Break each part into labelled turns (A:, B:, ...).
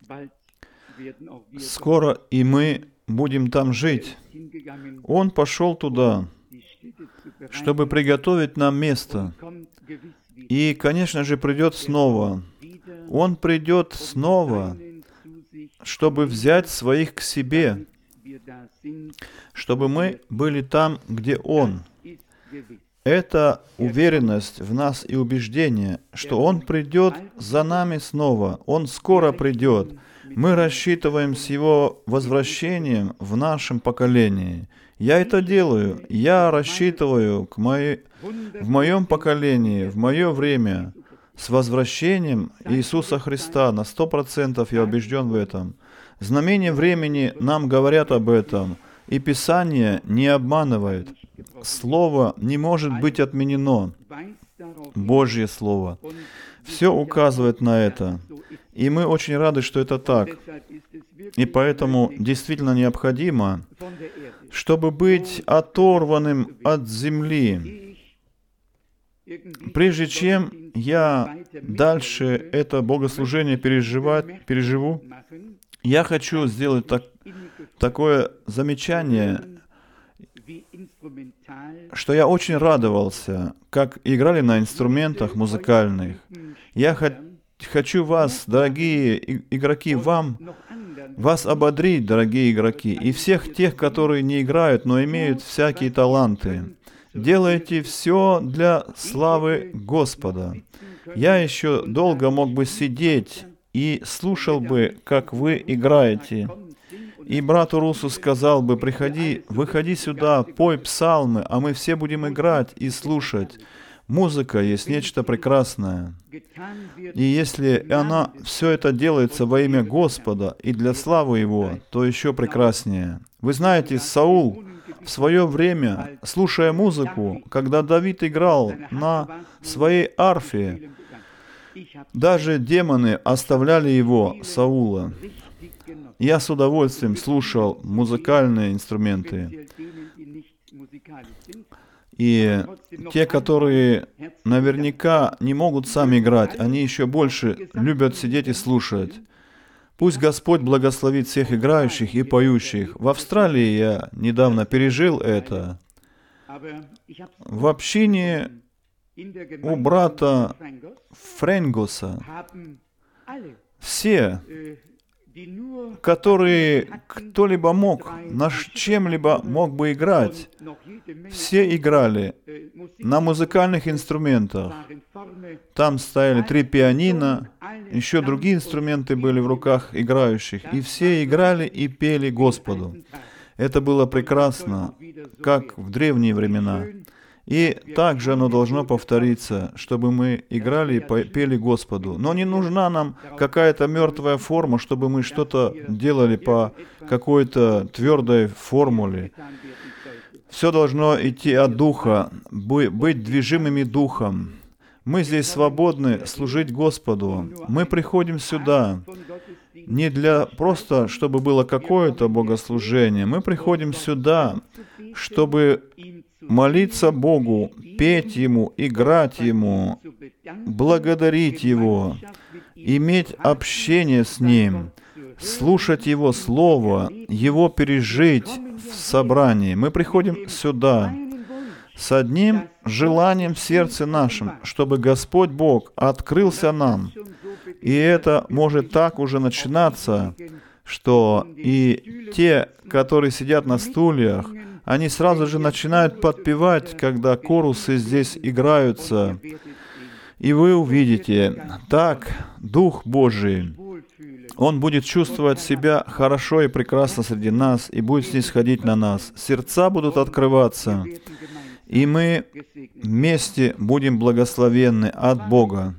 A: Скоро и мы будем там жить. Он пошел туда, чтобы приготовить нам место. И, конечно же, придет снова. Он придет снова, чтобы взять своих к себе, чтобы мы были там, где Он. Это уверенность в нас и убеждение, что Он придет за нами снова. Он скоро придет. Мы рассчитываем с Его возвращением в нашем поколении. Я это делаю. Я рассчитываю в моем поколении, в мое время, с возвращением Иисуса Христа. На 100% я убежден в этом. Знамения времени нам говорят об этом, и Писание не обманывает. Слово не может быть отменено. Божье Слово. Все указывает на это. И мы очень рады, что это так. И поэтому действительно необходимо, чтобы быть оторванным от земли. Прежде чем я дальше это богослужение переживу, я хочу сделать такое замечание, что я очень радовался, как играли на инструментах музыкальных. Я хочу вас, дорогие игроки, вас ободрить, дорогие игроки, и всех тех, которые не играют, но имеют всякие таланты. Делайте все для славы Господа. Я еще долго мог бы сидеть и слушал бы, как вы играете. И брату Русу сказал бы: выходи сюда, пой псалмы, а мы все будем играть и слушать. Музыка есть нечто прекрасное. И если все это делается во имя Господа и для славы Его, то еще прекраснее. Вы знаете, Саул в свое время, слушая музыку, когда Давид играл на своей арфе, даже демоны оставляли его, Саула. Я с удовольствием слушал музыкальные инструменты. И те, которые наверняка не могут сами играть, они еще больше любят сидеть и слушать. Пусть Господь благословит всех играющих и поющих. В Австралии я недавно пережил это. В общине у брата Френгоса все, которые кто-либо мог, на чем-либо мог бы играть, все играли на музыкальных инструментах. Там стояли 3 пианино, еще другие инструменты были в руках играющих, и все играли и пели Господу. Это было прекрасно, как в древние времена. И также оно должно повториться, чтобы мы играли и пели Господу. Но не нужна нам какая-то мертвая форма, чтобы мы что-то делали по какой-то твердой формуле. Все должно идти от Духа, быть движимыми Духом. Мы здесь свободны служить Господу. Мы приходим сюда не для просто, чтобы было какое-то богослужение. Мы приходим сюда, чтобы молиться Богу, петь Ему, играть Ему, благодарить Его, иметь общение с Ним, слушать Его Слово, Его пережить в собрании. Мы приходим сюда с одним желанием в сердце нашем, чтобы Господь Бог открылся нам. И это может так уже начинаться, что и те, которые сидят на стульях, они сразу же начинают подпевать, когда корусы здесь играются. И вы увидите, так Дух Божий, Он будет чувствовать себя хорошо и прекрасно среди нас, и будет снисходить на нас. Сердца будут открываться, и мы вместе будем благословенны от Бога.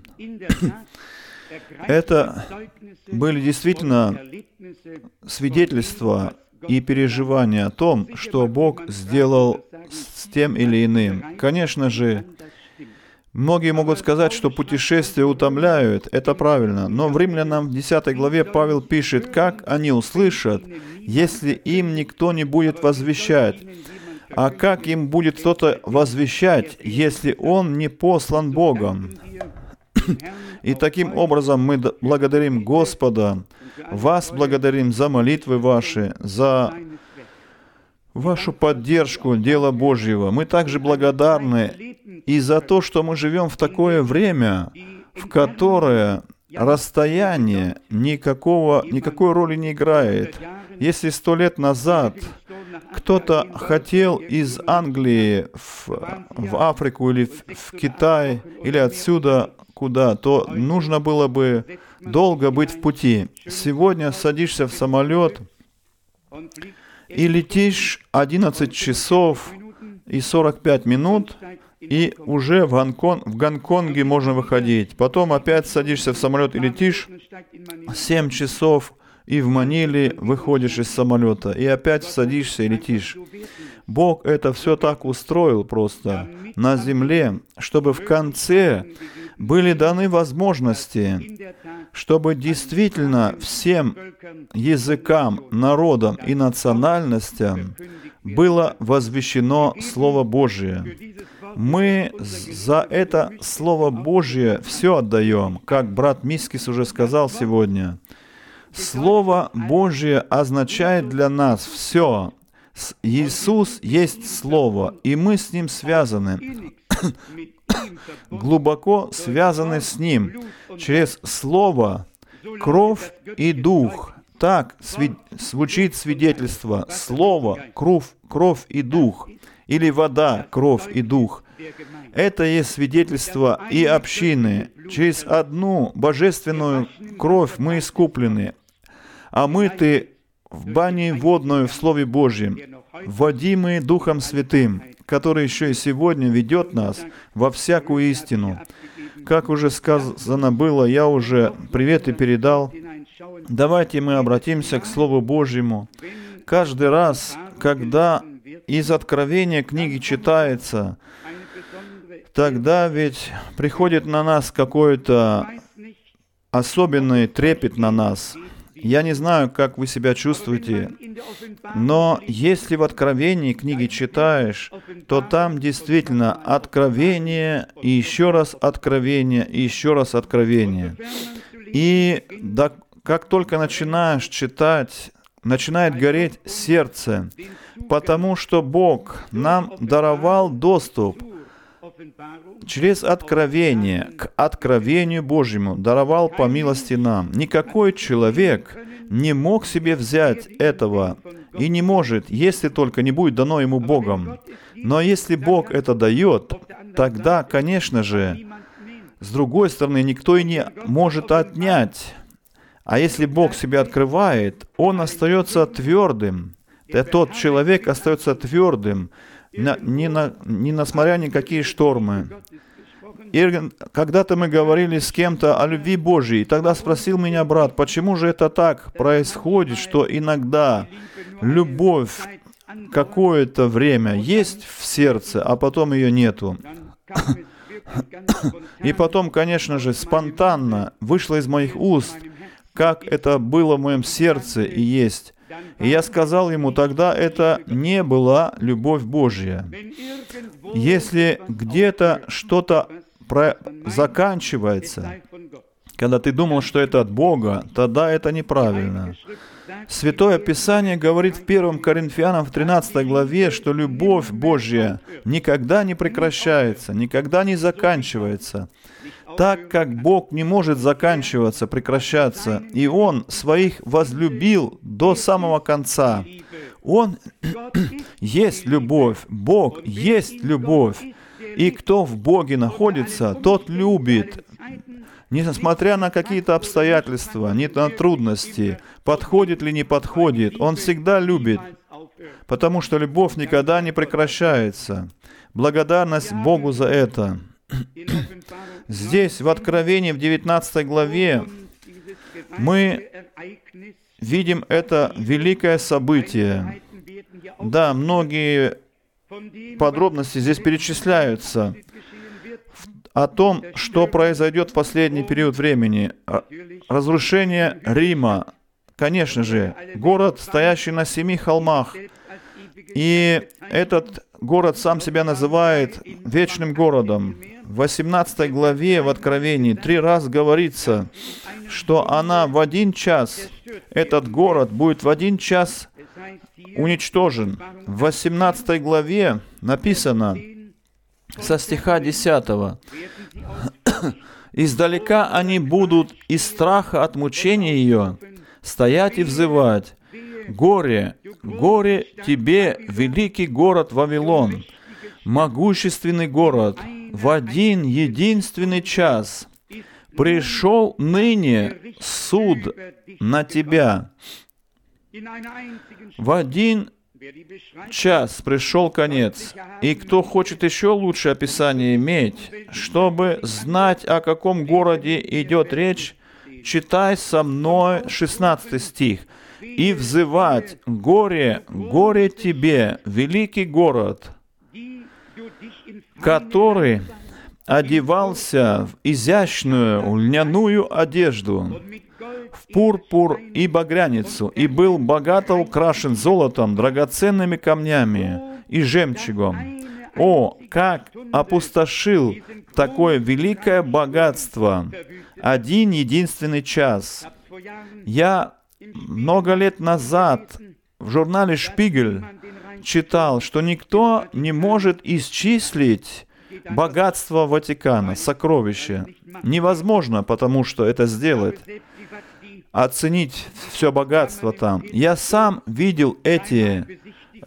A: Это были действительно свидетельства и переживания о том, что Бог сделал с тем или иным. Конечно же, многие могут сказать, что путешествия утомляют. Это правильно. Но в Римлянам в 10 главе Павел пишет, как они услышат, если им никто не будет возвещать. А как им будет кто-то возвещать, если он не послан Богом? И таким образом мы благодарим Господа Вас благодарим за молитвы ваши, за вашу поддержку дела Божьего. Мы также благодарны и за то, что мы живем в такое время, в которое расстояние никакой роли не играет. Если 100 лет назад кто-то хотел из Англии в Африку или в Китай, или отсюда куда, то нужно было бы долго быть в пути. Сегодня садишься в самолет и летишь 11 часов и 45 минут, и уже в Гонконге можно выходить. Потом опять садишься в самолет и летишь 7 часов, и в Маниле выходишь из самолета, и опять садишься и летишь. Бог это все так устроил просто на земле, чтобы в конце были даны возможности, чтобы действительно всем языкам, народам и национальностям было возвещено Слово Божие. Мы за это Слово Божие все отдаем, как брат Мискис уже сказал сегодня. Слово Божие означает для нас все. Иисус есть Слово, и мы с Ним связаны, глубоко связаны с Ним через Слово, кровь и дух. Так звучит свидетельство. Слово, кровь и дух. Или вода, кровь и дух. Это есть свидетельство и общины. Через одну божественную кровь мы искуплены, омыты в бане водную в Слове Божьем, водимые Духом Святым, который еще и сегодня ведет нас во всякую истину. Как уже сказано было, я уже приветы передал. Давайте мы обратимся к Слову Божьему. Каждый раз, когда из Откровения книги читается, тогда ведь приходит на нас какой-то особенный трепет на нас. Я не знаю, как вы себя чувствуете, но если в Откровении книги читаешь, то там действительно откровение, и еще раз откровение, и еще раз откровение. И как только начинаешь читать, начинает гореть сердце, потому что Бог нам даровал доступ через откровение к откровению Божьему, даровал по милости нам. Никакой человек не мог себе взять этого и не может, если только не будет дано ему Богом. Но если Бог это дает, тогда, конечно же, с другой стороны, никто и не может отнять. А если Бог себя открывает, Он остается твердым. Тот человек остается твердым, несмотря на никакие штормы. И когда-то мы говорили с кем-то о любви Божьей, и тогда спросил меня брат, почему же это так происходит, что иногда любовь какое-то время есть в сердце, а потом ее нету. И потом, конечно же, спонтанно вышло из моих уст, как это было в моем сердце и есть. И я сказал ему, тогда это не была любовь Божья. Если где-то что-то заканчивается, когда ты думал, что это от Бога, тогда это неправильно. Святое Писание говорит в 1 Коринфянам в 13 главе, что любовь Божья никогда не прекращается, никогда не заканчивается. Так как Бог не может заканчиваться, прекращаться, и Он своих возлюбил до самого конца. Он есть любовь, Бог есть любовь, и кто в Боге находится, тот любит. Несмотря на какие-то обстоятельства, не на трудности, подходит ли не подходит, Он всегда любит, потому что любовь никогда не прекращается. Благодарность Богу за это. Здесь, в Откровении, в 19 главе, мы видим это великое событие. Да, многие подробности здесь перечисляются о том, что произойдет в последний период времени. Разрушение Рима, конечно же, город, стоящий на 7 холмах. И этот город сам себя называет вечным городом. В 18 главе в Откровении 3 раза говорится, что она в один час, этот город будет в один час уничтожен. В 18 главе написано со стиха 10. «Издалека они будут из страха от мучения ее стоять и взывать: горе, горе тебе, великий город Вавилон, могущественный город, в один единственный час пришел ныне суд на тебя». В один час пришел конец. И кто хочет еще лучше описание иметь, чтобы знать, о каком городе идет речь, читай со мной 16 стих. «И взывать: горе, горе тебе, великий город, который одевался в изящную льняную одежду, в пурпур и багряницу, и был богато украшен золотом, драгоценными камнями и жемчугом. О, как опустошил такое великое богатство один единственный час!» Я много лет назад в журнале «Шпигель» читал, что никто не может исчислить богатство Ватикана, сокровища. Невозможно, потому что это сделать. Оценить все богатство там. Я сам видел эти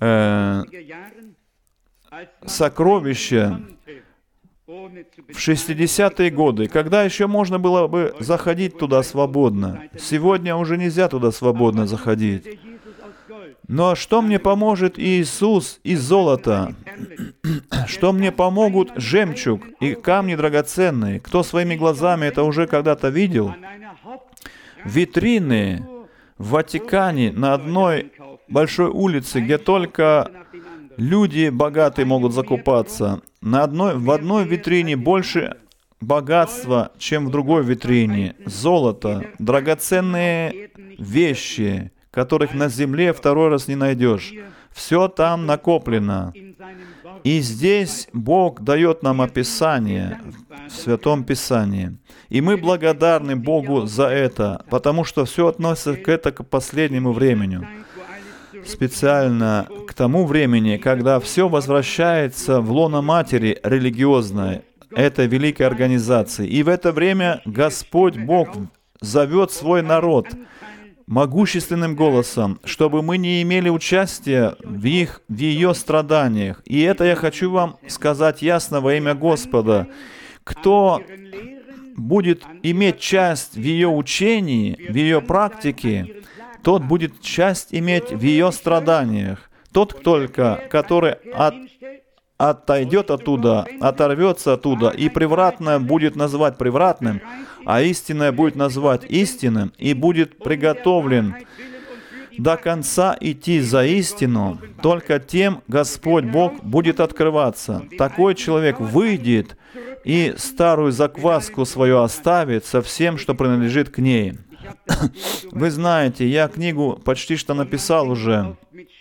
A: сокровища в 60-е годы, когда еще можно было бы заходить туда свободно. Сегодня уже нельзя туда свободно заходить. Но что мне поможет Иисус из золота? Что мне помогут жемчуг и камни драгоценные? Кто своими глазами это уже когда-то видел? Витрины в Ватикане на одной большой улице, где только люди богатые могут закупаться. В одной витрине больше богатства, чем в другой витрине. Золото, драгоценные вещи, которых на земле второй раз не найдешь. Все там накоплено. И здесь Бог дает нам описание в Святом Писании. И мы благодарны Богу за это, потому что все относится к последнему времени. Специально к тому времени, когда все возвращается в лоно матери религиозной, этой великой организации. И в это время Господь Бог зовет свой народ могущественным голосом, чтобы мы не имели участия в ее страданиях. И это я хочу вам сказать ясно во имя Господа. Кто будет иметь часть в ее учении, в ее практике, тот будет часть иметь в ее страданиях. Тот только, который отойдет оттуда, оторвется оттуда, и превратное будет называть превратным, а истинное будет называть истинным, и будет приготовлен до конца идти за истину, только тем Господь Бог будет открываться. Такой человек выйдет и старую закваску свою оставит со всем, что принадлежит к ней. Вы знаете, я книгу почти что написал уже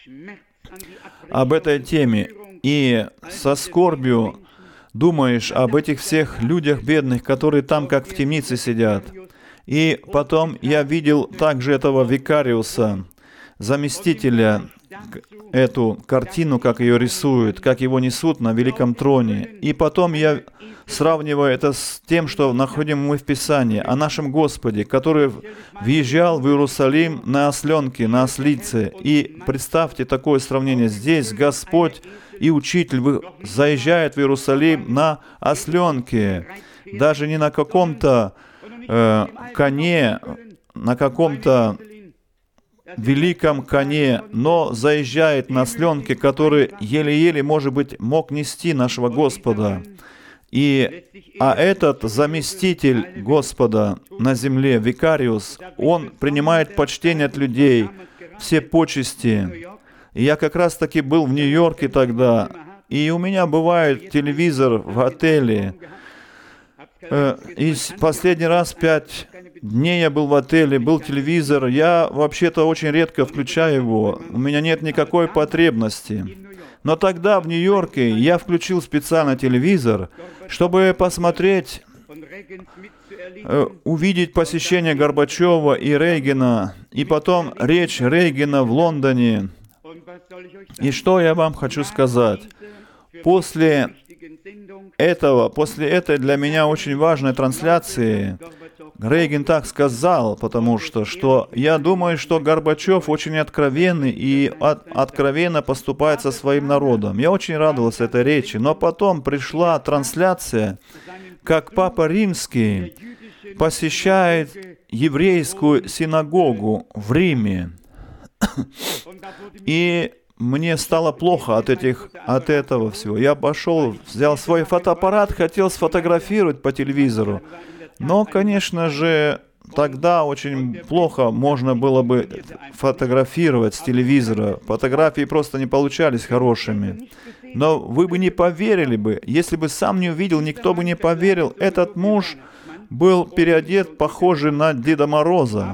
A: об этой теме, и со скорбью думаешь об этих всех людях бедных, которые там как в темнице сидят. И потом я видел также этого викариуса, заместителя, эту картину, как ее рисуют, как его несут на великом троне. И потом я сравниваю это с тем, что находим мы в Писании, о нашем Господе, который въезжал в Иерусалим на осленке, на ослице. И представьте такое сравнение. Здесь Господь и Учитель заезжает в Иерусалим на осленке, даже не на каком-то коне, на каком-то великом коне, но заезжает на осленке, который еле-еле, может быть, мог нести нашего Господа. А этот заместитель Господа на земле, викариус, он принимает почтение от людей, все почести. И я как раз-таки был в Нью-Йорке тогда, и у меня бывает телевизор в отеле. И последний раз 5 дней я был в отеле, был телевизор. Я вообще-то очень редко включаю его. У меня нет никакой потребности. Но тогда в Нью-Йорке я включил специально телевизор, чтобы посмотреть увидеть посещение Горбачева и Рейгана, и потом речь Рейгана в Лондоне. И что я вам хочу сказать? После этой для меня очень важной трансляции, Рейган так сказал, потому что я думаю, что Горбачев очень откровенный и откровенно поступает со своим народом. Я очень радовался этой речи, но потом пришла трансляция, как Папа Римский посещает еврейскую синагогу в Риме. И мне стало плохо от этого всего. Я пошел, взял свой фотоаппарат, хотел сфотографировать по телевизору. Но, конечно же, тогда очень плохо можно было бы фотографировать с телевизора. Фотографии просто не получались хорошими. Но вы бы не поверили бы, если бы сам не увидел, никто бы не поверил. Этот муж был переодет, похожий на Деда Мороза,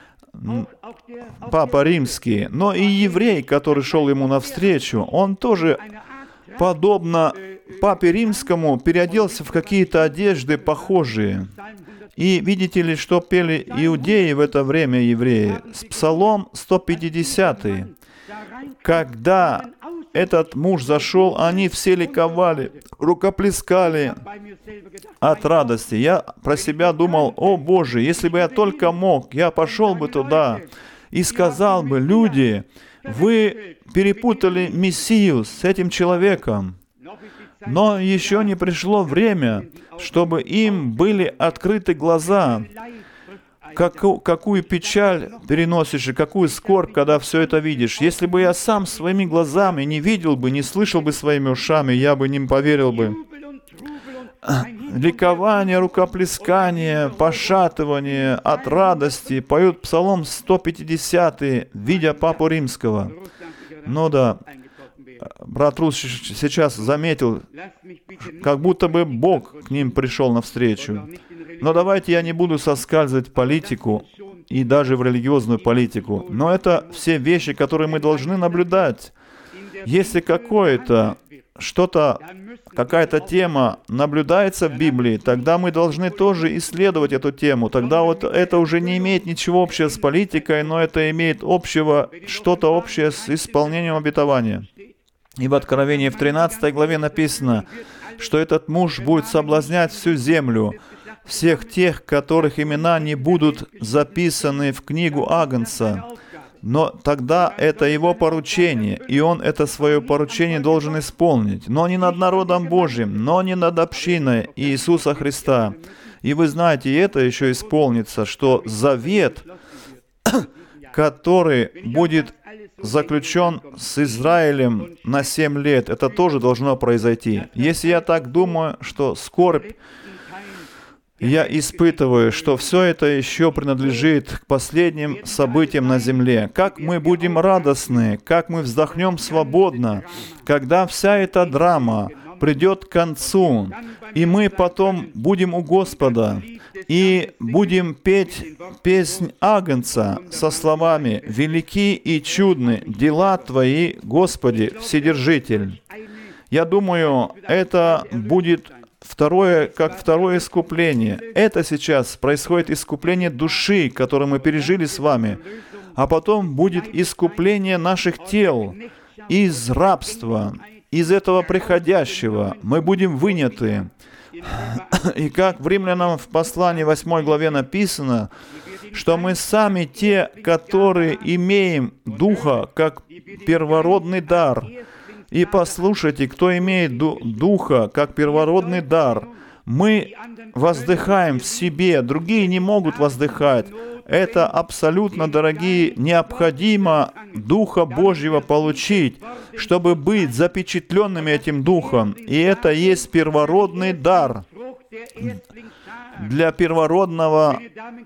A: Папа Римский. Но и еврей, который шел ему навстречу, он тоже, подобно Папе Римскому, переоделся в какие-то одежды похожие. И видите ли, что пели иудеи в это время, евреи? Псалом 150. Когда этот муж зашел, они все ликовали, рукоплескали от радости. Я про себя думал: о Боже, если бы я только мог, я пошел бы туда и сказал бы: люди, вы перепутали Мессию с этим человеком. Но еще не пришло время, чтобы им были открыты глаза. Какую печаль переносишь и какую скорбь, когда все это видишь. Если бы я сам своими глазами не видел бы, не слышал бы своими ушами, я бы не поверил бы. Ликование, рукоплескание, пошатывание от радости. Поют Псалом 150, видя Папу Римского. Ну да, брат Рус сейчас заметил, как будто бы Бог к ним пришел навстречу. Но давайте я не буду соскальзывать в политику и даже в религиозную политику. Но это все вещи, которые мы должны наблюдать. Если какая-то тема наблюдается в Библии, тогда мы должны тоже исследовать эту тему. Тогда вот это уже не имеет ничего общего с политикой, но это имеет что-то общее с исполнением обетования. И в Откровении в 13 главе написано, что этот муж будет соблазнять всю землю, всех тех, которых имена не будут записаны в книгу Агнца. Но тогда это его поручение, и он это свое поручение должен исполнить. Но не над народом Божьим, но не над общиной Иисуса Христа. И вы знаете, и это еще исполнится, что завет, который будет заключен с Израилем на 7 лет, это тоже должно произойти. Если я так думаю, что скорбь я испытываю, что все это еще принадлежит к последним событиям на земле. Как мы будем радостны, как мы вздохнем свободно, когда вся эта драма придет к концу, и мы потом будем у Господа, и будем петь песнь Агнца со словами: «Велики и чудны дела Твои, Господи, Вседержитель». Я думаю, это будет второе искупление. Это сейчас происходит искупление души, которое мы пережили с вами. А потом будет искупление наших тел из рабства, из этого приходящего. Мы будем выняты. И как в Римлянам в послании 8 главе написано, что мы сами те, которые имеем Духа как первородный дар. И послушайте, кто имеет Духа как первородный дар, мы воздыхаем в себе, другие не могут воздыхать. Это абсолютно, дорогие, необходимо Духа Божьего получить, чтобы быть запечатленными этим Духом. И это есть первородный дар для первородного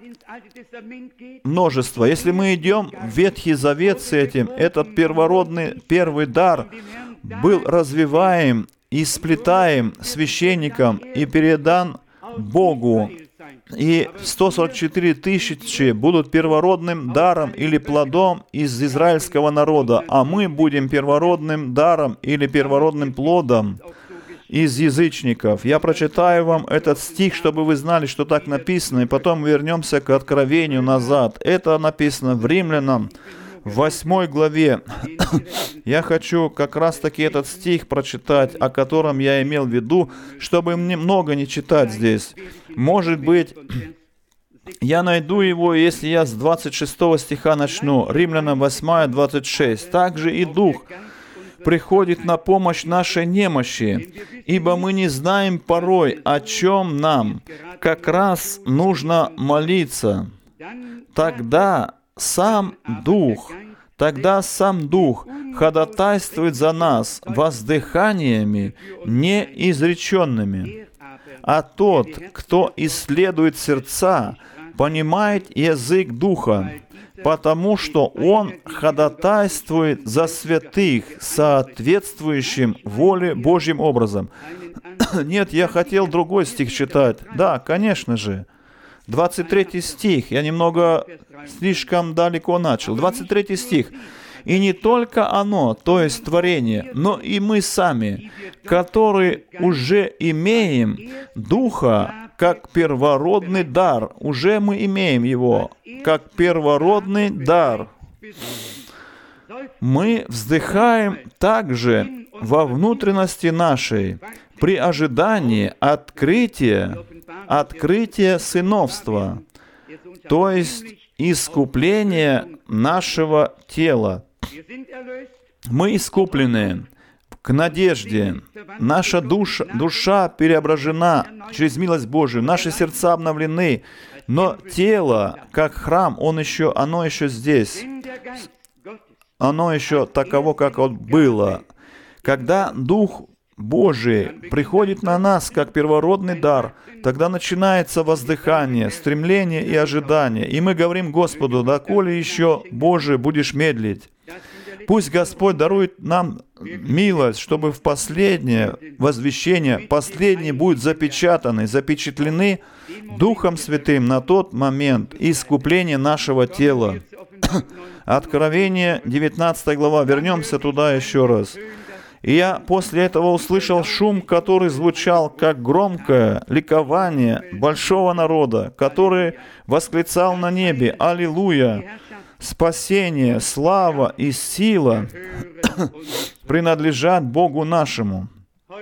A: множества. Если мы идем в Ветхий Завет с этим, этот первородный первый дар был развиваем и сплетаем священникам и передан Богу. И 144 тысячи будут первородным даром или плодом из израильского народа, а мы будем первородным даром или первородным плодом. из язычников. Я прочитаю вам этот стих, чтобы вы знали, что так написано, и потом вернемся к Откровению назад. Это написано в Римлянам, в 8 главе. Я хочу как раз-таки этот стих прочитать, о котором я имел в виду, чтобы мне много не читать здесь. Может быть, я найду его, если я с 26 стиха начну. Римлянам 8, 26. «Также и Дух приходит на помощь нашей немощи, ибо мы не знаем порой, о чем нам как раз нужно молиться. Тогда сам Дух ходатайствует за нас воздыханиями неизреченными. А тот, кто исследует сердца, понимает язык Духа, потому что Он ходатайствует за святых соответствующим воле Божьим образом». Нет, я хотел другой стих читать. Да, конечно же. 23 стих. Я немного слишком далеко начал. 23 стих. «И не только оно, то есть творение, но и мы сами, которые уже имеем Духа как первородный дар». Уже мы имеем Его как первородный дар. «Мы вздыхаем также во внутренности нашей при ожидании открытия сыновства, то есть искупления нашего тела». Мы искуплены к надежде. Наша душа преображена через милость Божию. Наши сердца обновлены. Но тело, как храм, оно еще здесь. Оно еще таково, как оно было. Когда Дух Божий приходит на нас, как первородный дар, тогда начинается воздыхание, стремление и ожидание. И мы говорим Господу: «Доколе еще, Боже, будешь медлить?» Пусть Господь дарует нам милость, чтобы в последнее возвещение, последние будут запечатлены Духом Святым на тот момент искупления нашего тела. Откровение, 19 глава. Вернемся туда еще раз. «И я после этого услышал шум, который звучал, как громкое ликование большого народа, который восклицал на небе: Аллилуйя! Спасение, слава и сила принадлежат Богу нашему».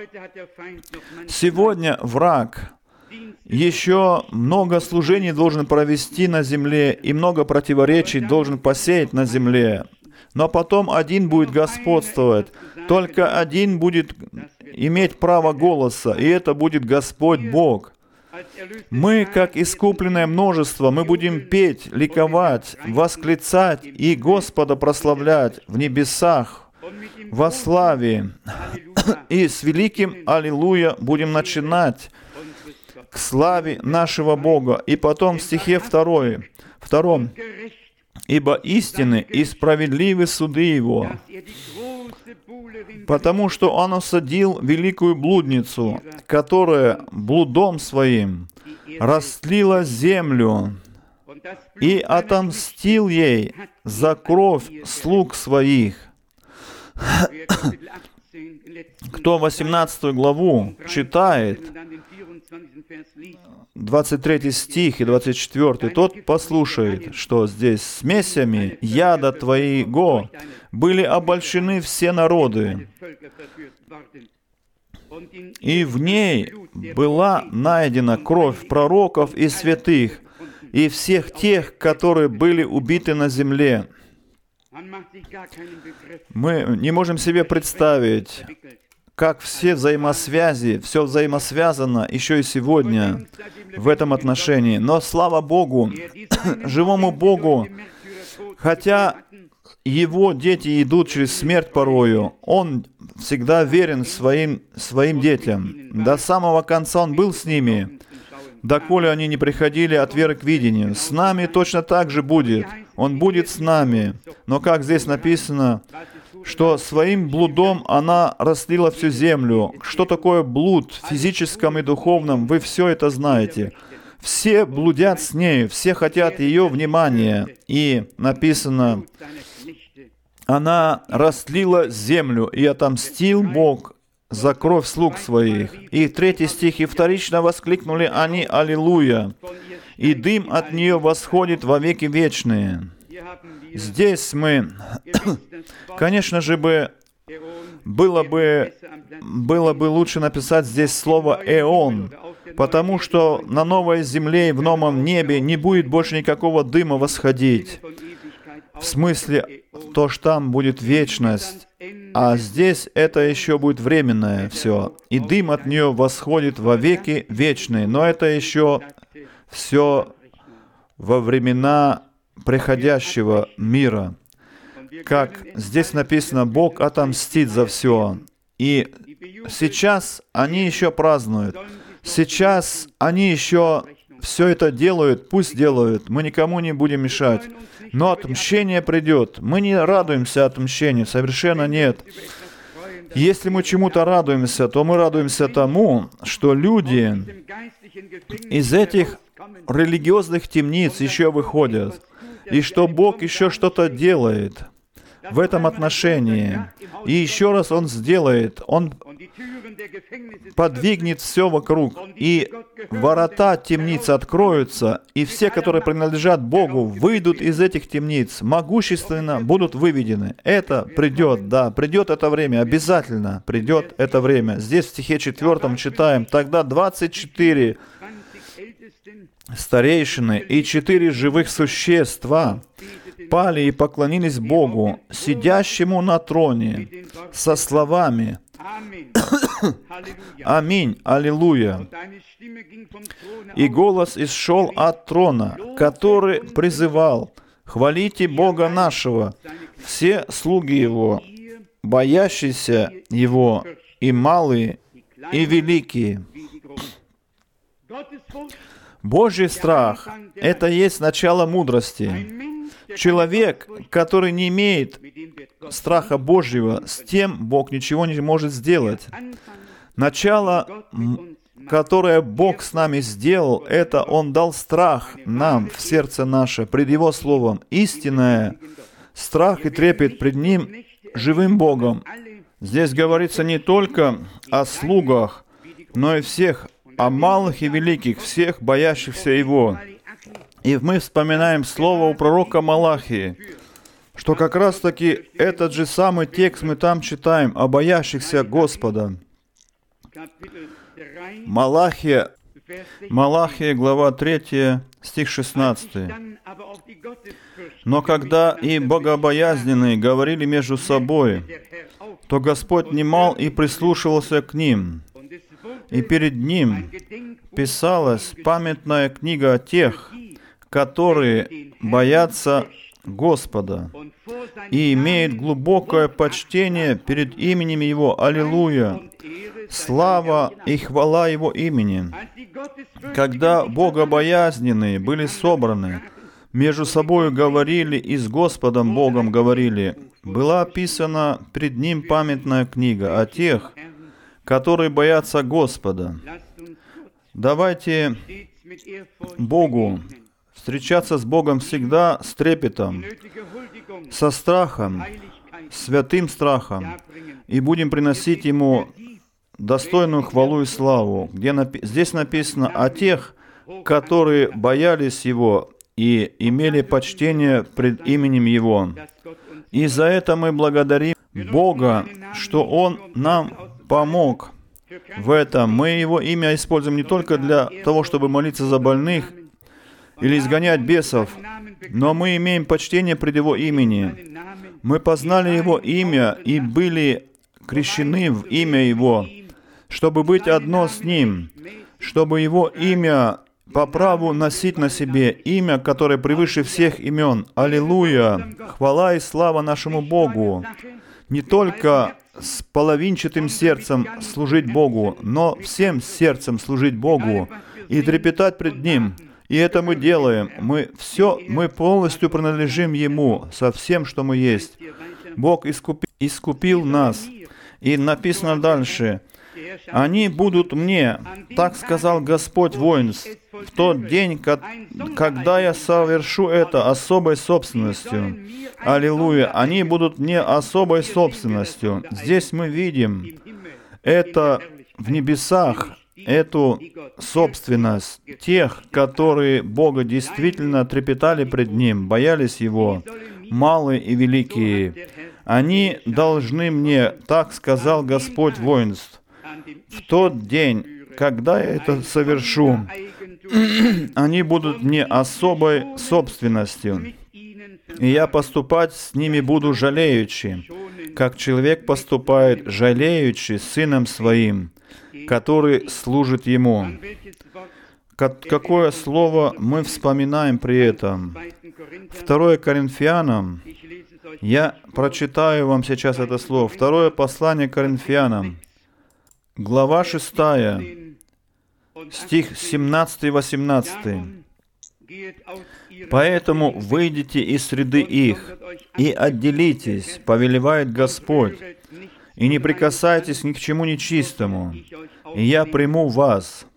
A: Сегодня враг еще много служений должен провести на земле и много противоречий должен посеять на земле. Но потом один будет господствовать, только один будет иметь право голоса, и это будет Господь Бог. Мы, как искупленное множество, мы будем петь, ликовать, восклицать и Господа прославлять в небесах во славе. И с великим «Аллилуйя» будем начинать к славе нашего Бога. И потом в стихе 2, «Ибо истинны и справедливы суды Его, потому что Он осадил великую блудницу, которая блудом своим растлила землю, и отомстил ей за кровь слуг своих». Кто 18 главу читает, 23 стих и 24, тот послушает, что здесь: «Смесями яда Твоего были обольщены все народы, и в ней была найдена кровь пророков и святых, и всех тех, которые были убиты на земле». Мы не можем себе представить, как все взаимосвязи, все взаимосвязано еще и сегодня в этом отношении. Но слава Богу, живому Богу, хотя Его дети идут через смерть порою, Он всегда верен своим детям. До самого конца Он был с ними, доколе они не приходили от веры к видению. С нами точно так же будет. Он будет с нами. Но как здесь написано, что своим блудом она растлила всю землю. Что такое блуд в физическом и духовном, вы все это знаете. Все блудят с нею, все хотят ее внимания. И написано, она растлила землю, и отомстил Бог за кровь слуг своих». И 3 стих. «И вторично воскликнули они: Аллилуйя! И дым от нее восходит во веки вечные». Здесь мы, конечно же, было бы лучше написать здесь слово «эон», потому что на новой земле и в новом небе не будет больше никакого дыма восходить. В смысле, то, что там будет вечность, а здесь это еще будет временное все. И дым от нее восходит во веки вечные. Но это еще все во времена приходящего мира. Как здесь написано, Бог отомстит за все. И сейчас они еще празднуют. Сейчас они еще все это делают, пусть делают. Мы никому не будем мешать. Но отмщение придет. Мы не радуемся отмщению, совершенно нет. Если мы чему-то радуемся, то мы радуемся тому, что люди из этих религиозных темниц еще выходят, и что Бог еще что-то делает в этом отношении. И еще раз Он сделает, Он подвигнет все вокруг, и ворота темниц откроются, и все, которые принадлежат Богу, выйдут из этих темниц, могущественно будут выведены. Это придет, да, придет это время, обязательно придет это время. Здесь в стихе 4 читаем: «Тогда 24 старейшины и 4 живых существа пали и поклонились Богу, сидящему на троне, со словами: Аминь, Аллилуйя. И голос исшел от трона, который призывал: Хвалите Бога нашего, все слуги Его, боящиеся Его, и малые, и великие». Божий страх — это есть начало мудрости. Человек, который не имеет страха Божьего, с тем Бог ничего не может сделать. Начало, которое Бог с нами сделал, это Он дал страх нам в сердце наше, пред Его Словом. Истинное страх и трепет пред Ним, живым Богом. Здесь говорится не только о слугах, но и всех, о малых и великих, всех боящихся Его. И мы вспоминаем слово у пророка Малахии, что как раз-таки этот же самый текст мы там читаем о боящихся Господа. Малахия, глава 3, стих 16. «Но когда и богобоязненные говорили между собой, то Господь внимал и прислушивался к ним, и перед Ним писалась памятная книга о тех, которые боятся Господа и имеют глубокое почтение перед именем Его. Аллилуйя! Слава и хвала Его имени». Когда богобоязненные были собраны, между собою говорили и с Господом Богом говорили, была описана пред Ним памятная книга о тех, которые боятся Господа. Давайте Богу встречаться с Богом всегда с трепетом, со страхом, святым страхом, и будем приносить Ему достойную хвалу и славу. Здесь написано о тех, которые боялись Его и имели почтение пред именем Его. И за это мы благодарим Бога, что Он нам помог в этом. Мы Его имя используем не только для того, чтобы молиться за больных или изгонять бесов, но мы имеем почтение пред Его имени. Мы познали Его имя и были крещены в имя Его, чтобы быть одно с Ним, чтобы Его имя по праву носить на себе, имя, которое превыше всех имен. Аллилуйя! Хвала и слава нашему Богу! Не только с половинчатым сердцем служить Богу, но всем сердцем служить Богу и трепетать пред Ним. И это мы делаем. Мы полностью принадлежим Ему со всем, что мы есть. Бог искупил нас. И написано дальше: «Они будут мне, так сказал Господь воинств, в тот день, когда я совершу это особой собственностью». Аллилуйя! Они будут мне особой собственностью. Здесь мы видим это в небесах, эту собственность тех, которые Бога действительно трепетали пред Ним, боялись Его, малые и великие. Они должны мне, так сказал Господь воинств, в тот день, когда я это совершу, они будут мне особой собственностью, и я поступать с ними буду жалеючи, как человек поступает жалеючи с сыном своим, который служит ему. Какое слово мы вспоминаем при этом? 2 Коринфянам, я прочитаю вам сейчас это слово. 2 послание Коринфянам, глава 6, стих 17-18. «Поэтому выйдите из среды их и отделитесь, повелевает Господь, и не прикасайтесь ни к чему нечистому, и я приму вас.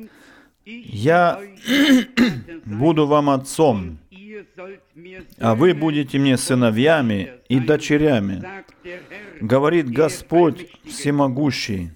A: Я буду вам отцом, а вы будете мне сыновьями и дочерями, говорит Господь Всемогущий».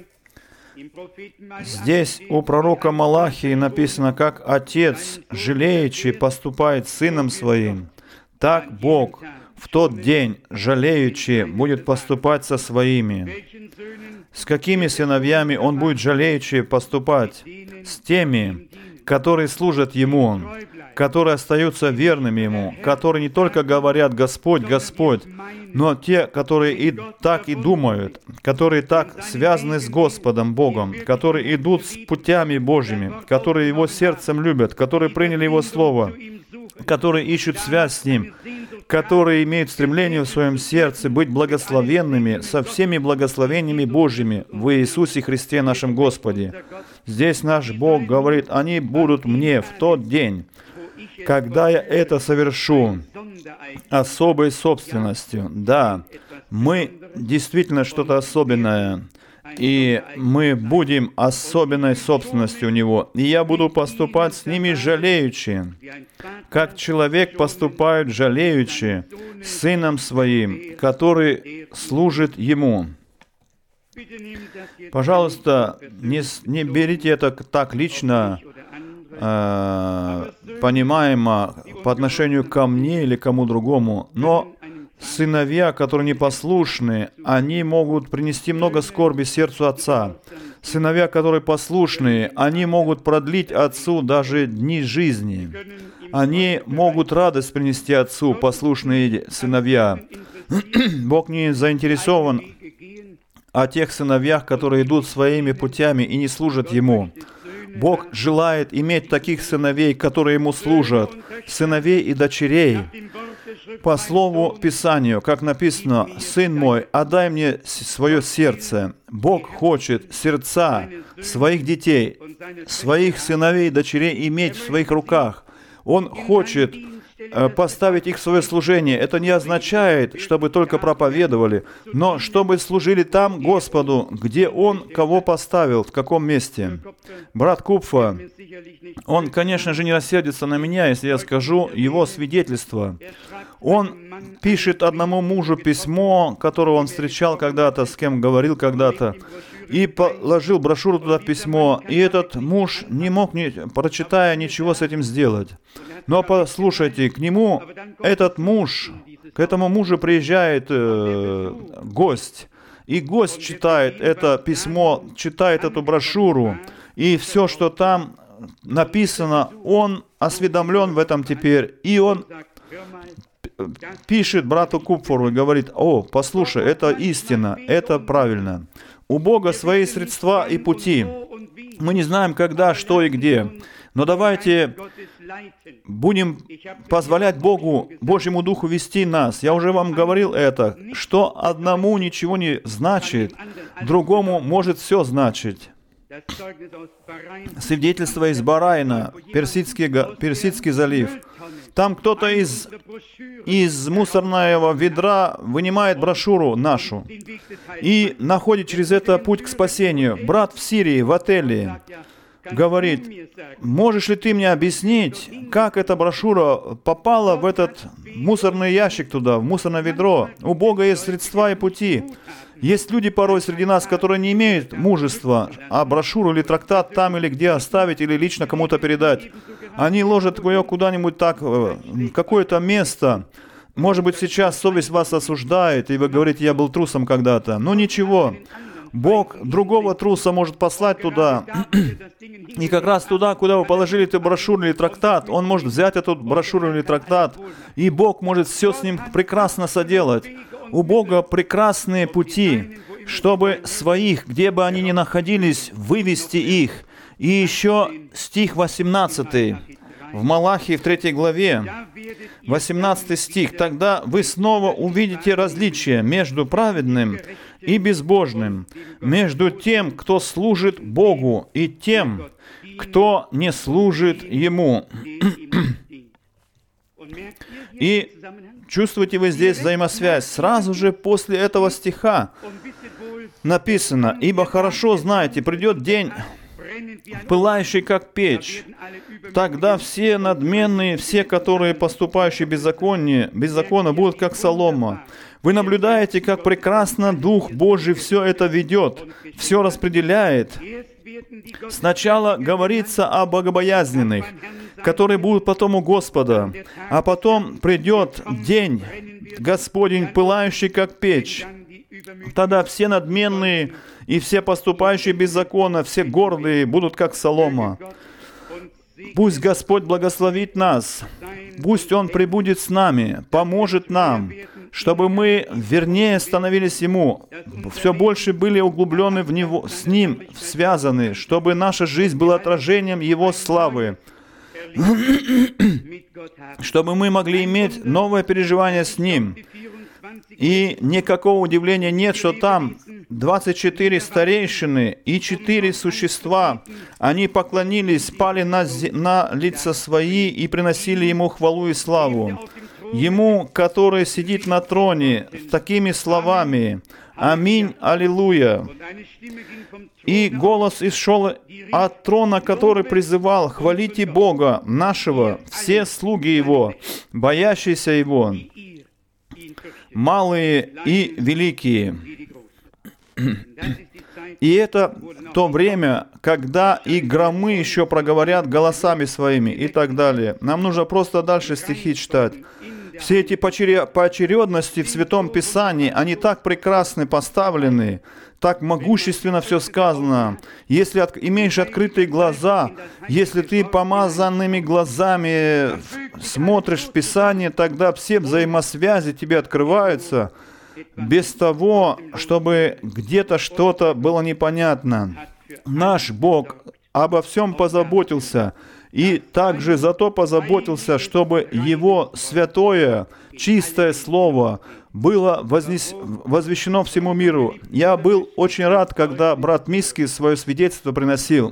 A: Здесь у пророка Малахии написано, как отец, жалеючи, поступает с сыном своим, так Бог в тот день, жалеючи, будет поступать со своими. С какими сыновьями Он будет жалеючи поступать? С теми, которые служат Ему, которые остаются верными Ему, которые не только говорят «Господь, Господь», но те, которые и так и думают, которые так связаны с Господом Богом, которые идут с путями Божьими, которые Его сердцем любят, которые приняли Его Слово, которые ищут связь с Ним, которые имеют стремление в своем сердце быть благословенными со всеми благословениями Божьими в Иисусе Христе нашем Господе. Здесь наш Бог говорит, они будут мне в тот день, когда я это совершу, особой собственностью. Да, мы действительно что-то особенное, и мы будем особенной собственностью у Него. И я буду поступать с ними жалеючи, как человек поступает жалеючи с сыном своим, который служит ему. Пожалуйста, не берите это так лично, понимаемо по отношению ко мне или кому другому, но сыновья, которые непослушны, они могут принести много скорби сердцу отца. Сыновья, которые послушные, они могут продлить отцу даже дни жизни. Они могут радость принести отцу, послушные сыновья. Бог не заинтересован о тех сыновьях, которые идут своими путями и не служат Ему. Бог желает иметь таких сыновей, которые Ему служат, сыновей и дочерей. По слову Писанию, как написано, «Сын мой, отдай мне свое сердце». Бог хочет сердца своих детей, своих сыновей и дочерей иметь в своих руках. Он хочет поставить их в свое служение. Это не означает, чтобы только проповедовали, но чтобы служили там Господу, где Он кого поставил, в каком месте. Брат Купфа, он, конечно же, не рассердится на меня, если я скажу его свидетельство. Он пишет одному мужу письмо, которого он встречал когда-то, с кем говорил когда-то, и положил брошюру туда в письмо, и этот муж не мог, прочитая, ничего с этим сделать. Но послушайте, к нему этот муж, к этому мужу приезжает гость, и гость читает это письмо, читает эту брошюру, и все, что там написано, он осведомлен в этом теперь, и он пишет брату Купфору и говорит: «О, послушай, это истина, это правильно. У Бога свои средства и пути. Мы не знаем, когда, что и где. Но давайте будем позволять Богу, Божьему Духу вести нас. Я уже вам говорил это, что одному ничего не значит, другому может все значить». Свидетельство из Бахрейна, Персидский залив. Там кто-то из мусорного ведра вынимает брошюру нашу и находит через это путь к спасению. Брат в Сирии, в отеле, говорит: можешь ли ты мне объяснить, как эта брошюра попала в этот мусорный ящик туда, в мусорное ведро? У Бога есть средства и пути. Есть люди порой среди нас, которые не имеют мужества, а брошюру или трактат там или где оставить, или лично кому-то передать. Они ложат ее куда-нибудь так, в какое-то место. Может быть, сейчас совесть вас осуждает, и вы говорите: я был трусом когда-то. Но ничего. Бог другого труса может послать туда. И как раз туда, куда вы положили эту брошюру или трактат, Он может взять эту брошюру или трактат, и Бог может все с ним прекрасно соделать. У Бога прекрасные пути, чтобы своих, где бы они ни находились, вывести их. И еще стих 18 в Малахии, в 3 главе, 18 стих. «Тогда вы снова увидите различие между праведным и безбожным, между тем, кто служит Богу, и тем, кто не служит Ему». И чувствуете вы здесь взаимосвязь? Сразу же после этого стиха написано: «Ибо хорошо знаете, придет день, пылающий как печь, тогда все надменные, все, которые поступающие беззаконно, будут как солома». Вы наблюдаете, как прекрасно Дух Божий все это ведет, все распределяет. Сначала говорится о богобоязненных, которые будут потом у Господа, а потом придет день Господень, пылающий как печь. Тогда все надменные и все поступающие беззаконно, все гордые будут как солома. Пусть Господь благословит нас, пусть Он пребудет с нами, поможет нам, чтобы мы вернее становились Ему, все больше были углублены в Него, с Ним связаны, чтобы наша жизнь была отражением Его славы, чтобы мы могли иметь новое переживание с Ним. И никакого удивления нет, что там 24 старейшины и 4 существа, они поклонились, пали на лица свои и приносили Ему хвалу и славу. Ему, который сидит на троне, с такими словами: «Аминь, аллилуйя». И голос исшел от трона, который призывал: «Хвалите Бога нашего, все слуги Его, боящиеся Его, малые и великие». И это то время, когда и громы еще проговорят голосами своими и так далее. Нам нужно просто дальше стихи читать. Все эти поочередности в Святом Писании, они так прекрасно поставлены, так могущественно все сказано. Если имеешь открытые глаза, если ты помазанными глазами смотришь в Писание, тогда все взаимосвязи тебе открываются, без того, чтобы где-то что-то было непонятно. Наш Бог обо всем позаботился, и также зато позаботился, чтобы Его святое, чистое Слово было возвещено всему миру. Я был очень рад, когда брат Миски свое свидетельство приносил.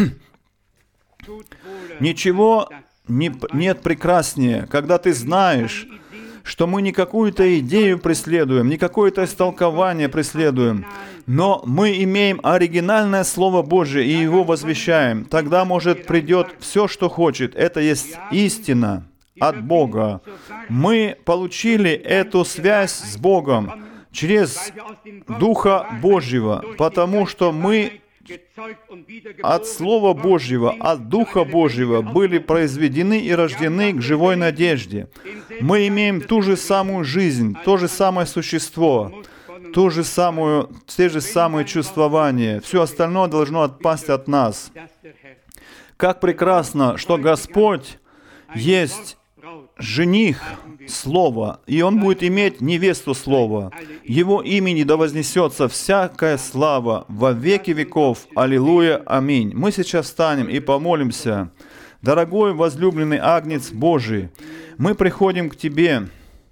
A: Ничего нет прекраснее, когда ты знаешь, что мы не какую-то идею преследуем, не какое-то истолкование преследуем, но мы имеем оригинальное Слово Божие и его возвещаем. Тогда, может, придет все, что хочет. Это есть истина от Бога. Мы получили эту связь с Богом через Духа Божьего, потому что мы от Слова Божьего, от Духа Божьего были произведены и рождены к живой надежде. Мы имеем ту же самую жизнь, то же самое существо, те же самые чувствования. Все остальное должно отпасть от нас. Как прекрасно, что Господь есть жених Слова, и Он будет иметь невесту Слова. Его имени да вознесется всякая слава во веки веков. Аллилуйя, аминь. Мы сейчас встанем и помолимся. Дорогой возлюбленный Агнец Божий, мы приходим к Тебе,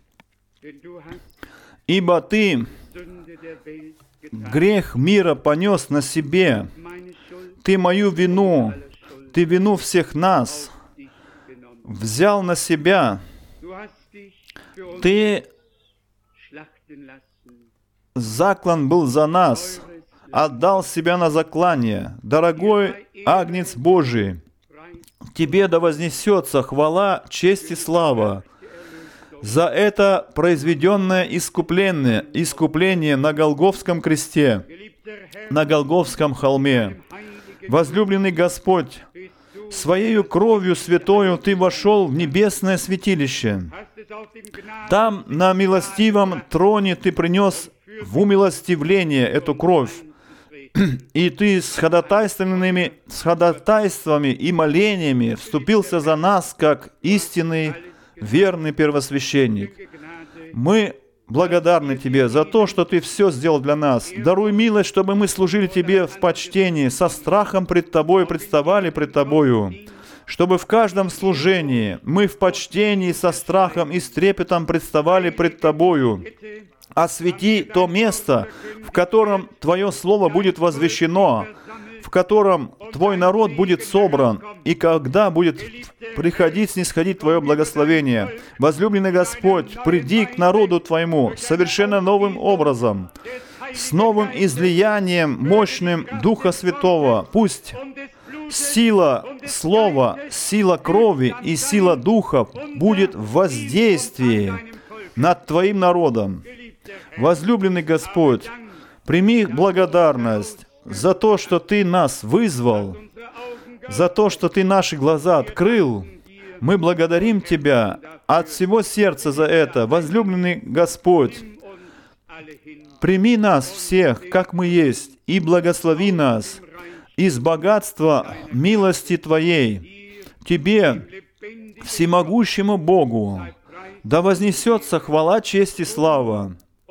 A: ибо Ты грех мира понес на себе. Ты мою вину, Ты вину всех нас взял на себя. Ты заклан был за нас, отдал себя на заклание, дорогой Агнец Божий. Тебе да вознесется хвала, честь и слава за это произведенное искупление на Голгофском кресте, на Голгофском холме. Возлюбленный Господь, Своею кровью святою Ты вошел в небесное святилище. Там, на милостивом троне, Ты принес в умилостивление эту кровь, и Ты с ходатайствами и молениями вступился за нас, как истинный, верный первосвященник. Мы благодарны Тебе за то, что Ты все сделал для нас. Даруй милость, чтобы мы служили Тебе в почтении, со страхом пред Тобою представали пред Тобою, чтобы в каждом служении мы в почтении, со страхом и с трепетом представали пред Тобою. Освети то место, в котором Твое Слово будет возвещено, в котором Твой народ будет собран, и когда будет приходить, снисходить Твое благословение. Возлюбленный Господь, приди к народу Твоему совершенно новым образом, с новым излиянием мощным Духа Святого. Пусть сила Слова, сила крови и сила Духа будет в воздействии над Твоим народом. Возлюбленный Господь, прими благодарность за то, что Ты нас вызвал, за то, что Ты наши глаза открыл. Мы благодарим Тебя от всего сердца за это. Возлюбленный Господь, прими нас всех, как мы есть, и благослови нас из богатства милости Твоей. Тебе, всемогущему Богу, да вознесется хвала, честь и слава.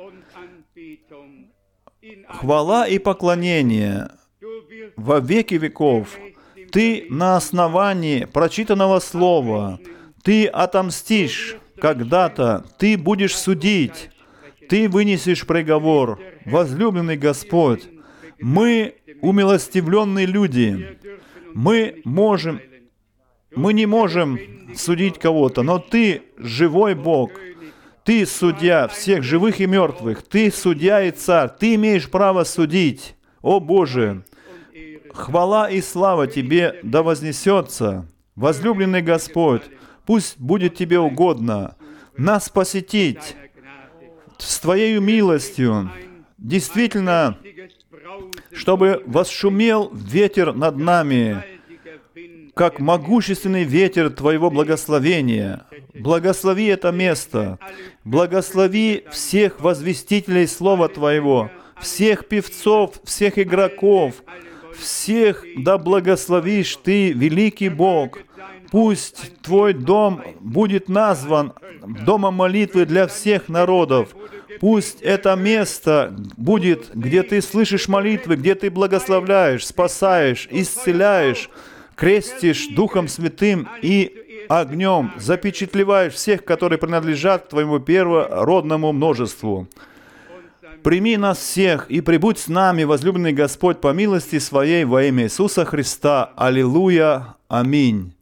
A: Хвала и поклонение во веки веков. Ты на основании прочитанного слова, Ты отомстишь когда-то, Ты будешь судить, Ты вынесешь приговор. Возлюбленный Господь, мы умилостивленные люди, мы не можем судить кого-то, но Ты живой Бог, Ты судья всех живых и мертвых, Ты судья и царь, Ты имеешь право судить. О Боже, хвала и слава Тебе да вознесется. Возлюбленный Господь, пусть будет Тебе угодно нас посетить с Твоею милостью, действительно, чтобы восшумел ветер над нами, как могущественный ветер Твоего благословения. Благослови это место, благослови всех возвестителей Слова Твоего, всех певцов, всех игроков, всех да благословишь Ты, великий Бог. Пусть Твой дом будет назван домом молитвы для всех народов. Пусть это место будет, где Ты слышишь молитвы, где Ты благословляешь, спасаешь, исцеляешь, крестишь Духом Святым и огнем, запечатлеваешь всех, которые принадлежат к Твоему первородному множеству. Прими нас всех и прибудь с нами, возлюбленный Господь, по милости Своей во имя Иисуса Христа. Аллилуйя. Аминь.